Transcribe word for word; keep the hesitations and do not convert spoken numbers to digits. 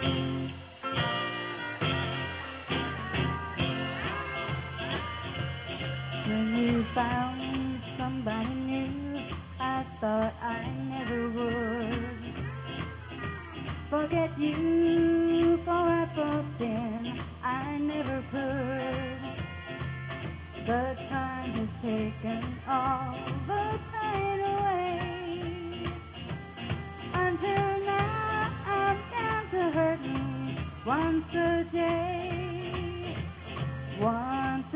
When you found somebody new, I thought I never would forget you, for I thought then I never could. The time has taken all the pain away. Until now I'm down to hurting once a day.